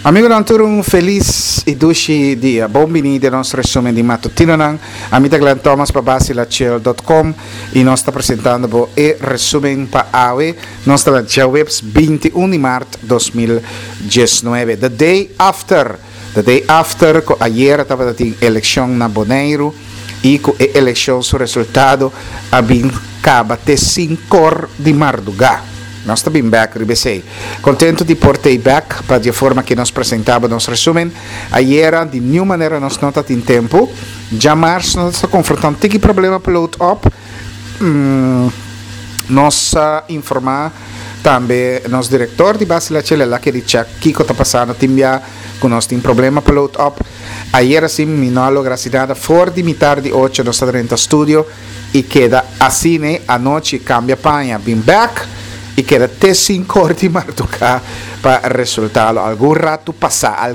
Amigo Nanturun, feliz e doce dia. Bem-vindo ao nosso resumo de matutino. A mim é Glenn Thomas para basilachel.com e nós estamos apresentando o resumo para AWE. Nós estamos na webs 21 de março de 2019. The day after, ayer estava tendo eleição na Bonaire e com a eleição, o resultado acaba de 5 de Mardugá. Nós estamos bem back, RBC. Contento de portar back para a forma que nós apresentamos nosso resumo. Ayer, de nenhuma maneira, nós não temos tempo. Já março, nós estamos confrontando um problema pelo up. Nós informar também nosso diretor de base lá que diz que está passando, timbia com nós tem problema pelo up. Ayer, assim, minolo, graças fora de metade de 8, nós estamos dentro do estúdio e queda assim, né? A noite cambia panha. Bem back. E queda até 5 de Mardugá para resultado. Algum rato passar.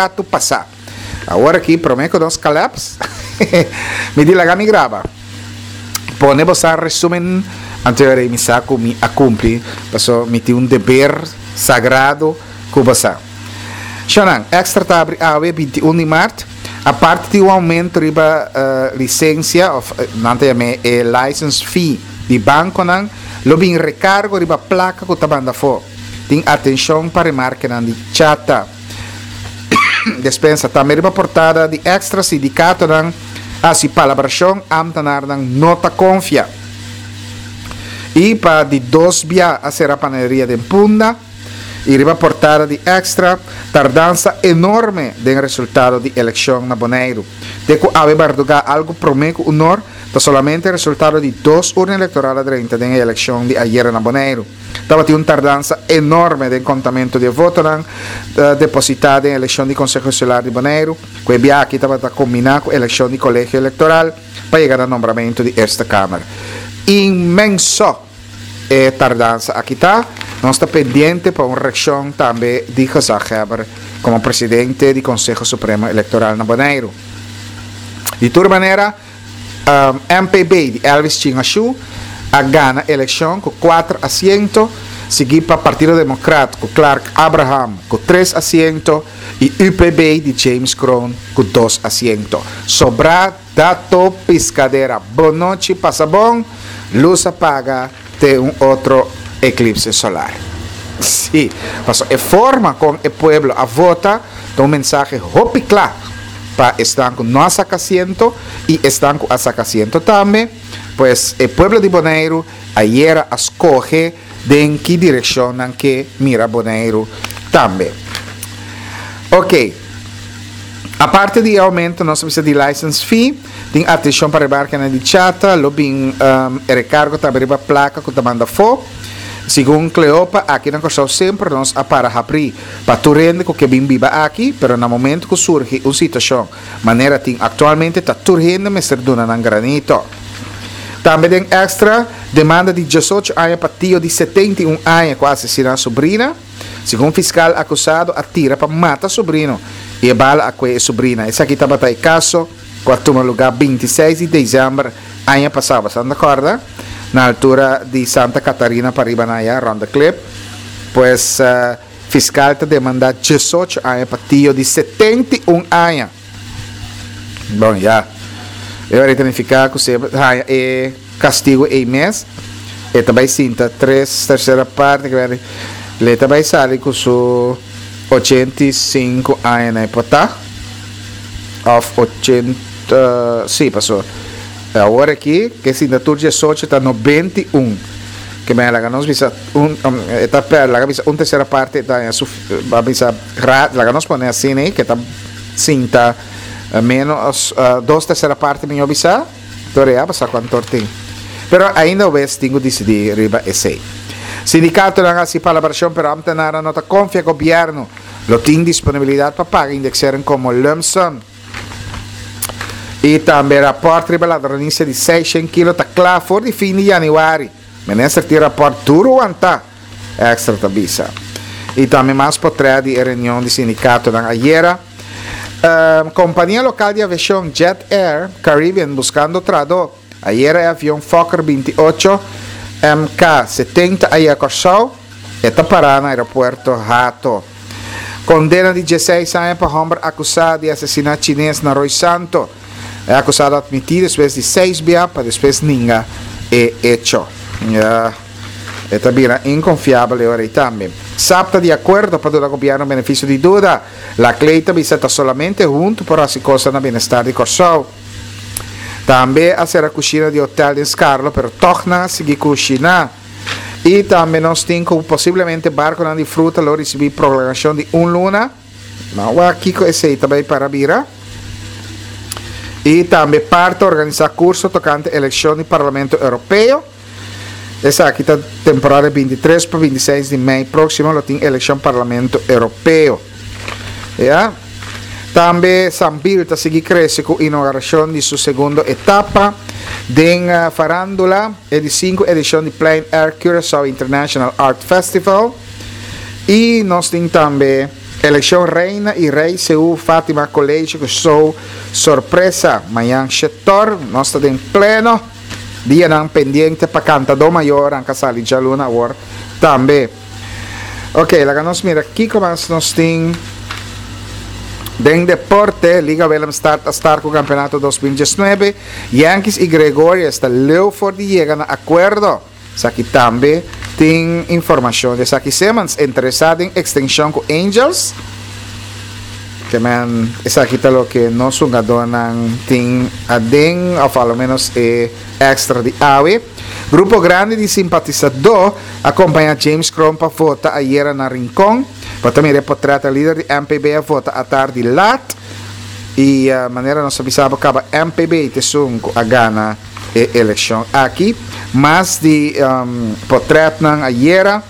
Agora aqui, prometo que nós calapos. Me diz lá, me grava. Ponemos a resumen anterior e me saco, me cumprir. Passo, me tem dever sagrado que passar. Xanan, extra tabre a 21 de março. A parte do aumento da licença, não tem license fee de banco, lo bin recargo riba placa com tabanda fo. Tem atenção para remarque na chata. Despensa também riba portada de extra sindicato nan asi palabração amtanar nan nota confia. E para de 2 via a ser a panaderia de Punda e riba portada de extra tardança enorme do resultado de eleição na Bonaire. Deco ave Mardugá algo promeco honor da solamente il risultato di 2 urne elettorali durante le elezioni di ieri na Bonaire. Davati una tardanza enorme del contamento di voto depositati in elezioni di Consiglio Consolare di Bonaire, quei bianchi stavano a combinare con elezioni di collegio elettorale per arrivare al nombramento di Erste Camera. Immenso tardanza a Kita, non sta pendiente per una reazione también di Gezaghebber come presidente di Consiglio Supremo Elettorale na Bonaire. Di tour manera MPB di Elvis Chingashu a gana eleição com 4 assentos, seguido para Partido Democrático Clark Abraham com 3 assentos e UPB de James Crown com 2 assentos. Sobra dato piscadeira. Boa noite, passa bom, luz apaga, tem outro eclipse solar. Sim, passou a forma com o pueblo a vota, tem mensagem hopi claro. Para estar com nosso asiento e estar com esse asiento também, pois o pueblo de Bonaire ayer escolhe em que direção que mira Bonaire também. Ok. A parte de aumento, nós precisamos de license fee, tem atenção para rebarcar na chata, lobbying recargo também para placa que manda fo. Segundo Cleopa, aqui na Costa sempre nós para abrir para tu rende que bem viva aqui, pero no momento que surge uma situação, maneira que atualmente está tu rende me ser dona nan granito. Também tem extra demanda de 18 anos para tio de 71 anos quase assassinar a sobrinha. Segundo fiscal acusado atira para matar a sobrinho e bala a quei sobrinha. Esse aqui estava em caso, quarto lugar 26 de dezembro ano passado, você não acorda? Na altura de Santa Catarina para Ibanaya, Ronda Clip, pois fiscal te demanda 18 anos para tio de 71 anos. Bom, já. Eu vou identificar que você é castigo em mês, e também sinta 3/3 parte, que ele também sai com seu 85 anos, pota? Of 80, sim, passou. Agora aqui, que se na turja socio está 91, que me la ganos visa está per la visa terceira parte está va visa la ganos pone assim, né, que está cinta menos 2/3 parte minha visa, torea passa quanto tem. Pero ainda o ves tengo decidir riba esse. Sindicato não assim palabração pero amtenar a nota confia governo, lo tem disponibilidade para pagar indexaram como lump sum. E também rapporto rivelado all'inizio di 600 kg da claro for di fine januari. Minister ti rapporto duro anta extra tabisa. E também mais potrà di reunião di sindicato da ayer. Companhia local de aviação Jet Air Caribbean buscando trado. Ayer é avião Fokker 28 MK 70 aí acordou. Eta pará no aeroporto Hato. Condena de 16 anos para homem acusado de assassinato chinês na Roy Santo. É acusado de admitir depois de 6 dias para depois ninguém é hecho. É também inconfiável agora também. Sapta de acordo para o governo benefício de dúvida. La cleita visita solamente junto para se costa na bem-estar de Corsol. Também a ser a cozinha de hotel de Scarlo, pero torna a seguir cozinhar. E também nós temos possivelmente barco de fruta, lo receber prolongação de luna. Não, aqui com esse também para Bira. E também parte organizar curso tocante eleição do Parlamento Europeu. Essa aqui está temporada 23 para 26 de maio próximo, lo tem eleição Parlamento Europeu. Yeah. Também Sambil está seguir cresce com a inauguração de sua segunda etapa da Farandula, edição edição de Plein Air Curaçao International Art Festival. E nós temos também eleição Reina e Rei Seu Fátima College, que sou surpresa. Amanhã, setor, nós estamos em pleno. Dia não pendiente para cantador maior, em Casali de Luna, agora também. Ok, lá nós mira aqui como nós temos. Den deporte, Liga Willem start com o campeonato 2019. Yankees e Gregorio está leu for de llegar a acordo. Aqui também tem informação de Saki Simmons interessado em extensão com Angels. Que man, essa aqui tá lo que nós jogadores tem a den, ou pelo menos extra de AWE. Grupo grande de simpatizador acompanha James Crom para votar ayer na Rincón. Para também reportar líder de MPB a votar à tarde lá. E a maneira nós avisava que a MPB te sunco a gana a eleição aqui. Mas de portrait nan ayer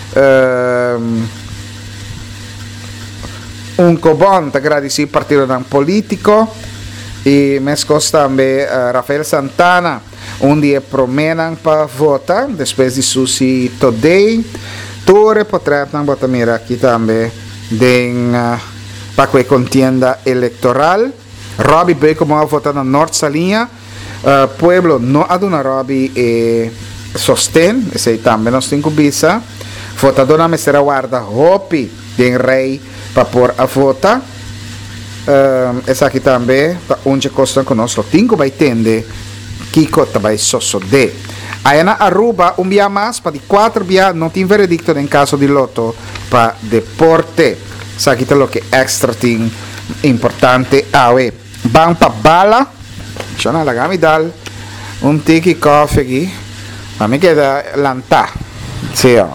cobon te agradecer partido nan político e mescos também Rafael Santana dia promenan para votar depois de Susi Today Tore portrait nan bota mira aqui também den para que contienda eleitoral Robbie Bey como a votar na Norte Salinha Pueblo no aduna Robbie sostén esse também nós temos visa votadora me será guarda Hopi den Rei para pôr a vota essa aqui também onde costa conosco tinco vai tende Kiko também sosode aí na Aruba dia mais para de 4 dias não tem veredicto em caso de loto para deporte essa aqui tá lo que extra tem importante awe bang pa bala deixa na lagami dal tiki coffee aqui a mim queda lanta sim ó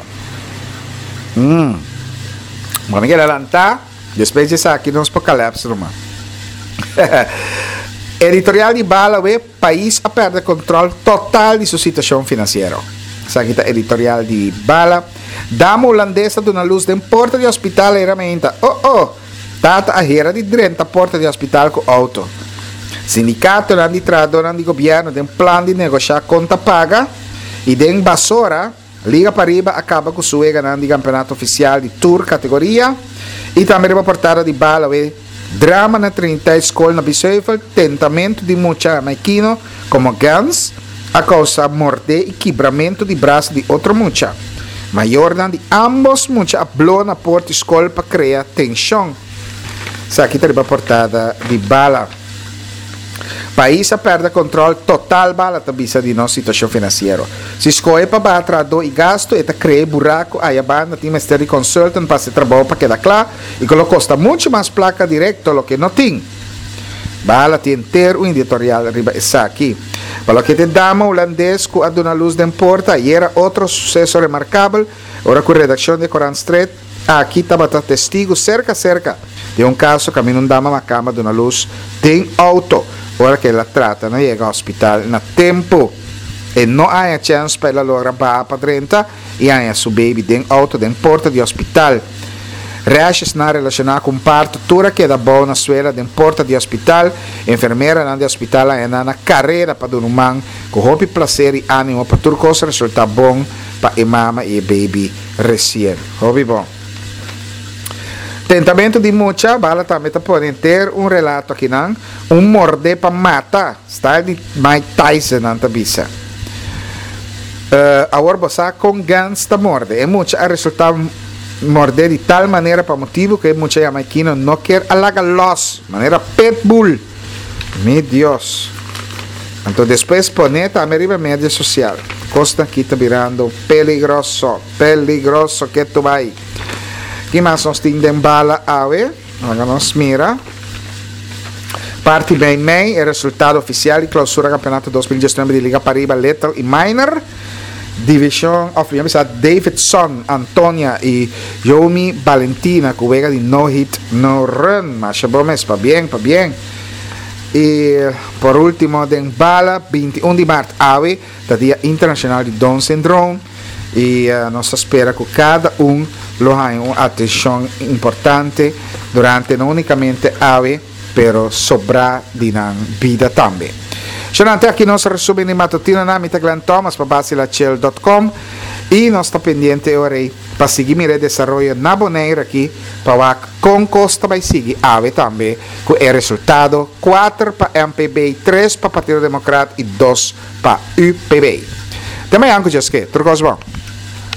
Vamos que adelantar, depois disso aqui nós apocalipse, irmão. Editorial de Bala, o país a perder controle total de sua situação financeira. Essa aqui é editorial de Bala. Dama holandesa de uma luz de porta de hospital e ramenta. Tata a hera de 30 porta de hospital com auto. Sindicato não de trado, não de governo, tem plano de negociar conta paga e de basura. Liga Pariba acaba com sua ganhando de campeonato oficial de Tour categoria e também uma portada de Bala drama na 30 escola na Biceufel, tentamento de muita maquino como Gans a causa morder e quebramento de braço de outra mucha maior de ambos mucha ablou na porta escola para criar tensão. Essa aqui está a portada de Bala. País a perde controle total bala tabisa de nossa situação financeira. Se escolhe para bater do e gasto e cria buraco aí a banda tem mestre de consultant para se trabalhar para quedar claro e que lo custa muito mais placa direto do que não tem. Bala tem ter um editorial riba essa aqui. Para que te dama holandês com a dona luz de porta e era outro sucesso remarcável. Ora com redação de Coran Street aqui estava testigo cerca de um caso que a mim não dama uma cama de uma luz tem auto. Ora que ela trata, não chega ao hospital na tempo e não há chance para ela lograr para 30 e há seu baby dentro auto dentro porta de hospital. Reações na relacionada com parto, tudo que dá bom na escola dentro porta de hospital, enfermeira na de hospital é na carreira para um man com hobby, prazer e ânimo para tudo coisa resultar bom para a mama e a baby recém. Hobby bom. Tentamento de mucha bala também pode ter relato aqui não morder para matar style de Mike Tyson na tabisa agora você com guns da morde é mucha a resultar morder de tal maneira para motivo que mucha jamaiquino no quer alagarlos, manera pitbull. Mi Dios. Então depois poner também arriba mídia social. Costa aqui está virando peligroso que tu vai. Que mais nós temos bala ave? Agora nós mira. Parte bem May, é resultado oficial e clausura campeonato 2019 de Liga Pariba Lethal e Minor. Division of Davidson, Antonia e Yomi Valentina, que juega de no hit, no run. Mas para bien. E por último, den bala, 21 de março, ave, da Dia Internacional de Down Syndrome. E nós espera que cada lo haja uma atenção importante durante não unicamente ave, pero sobra di vida também. C'è aqui nosso resumo di mattutina na Mitaglan Thomas para basilachel.com e nós está pendiente ora para seguir o desenvolvimento na Bonaire aqui para com Costa vai seguir ave também com o resultado 4 para MPB, 3 para Partido Democrata e 2 para UPB. Também anche già che, tutto bom.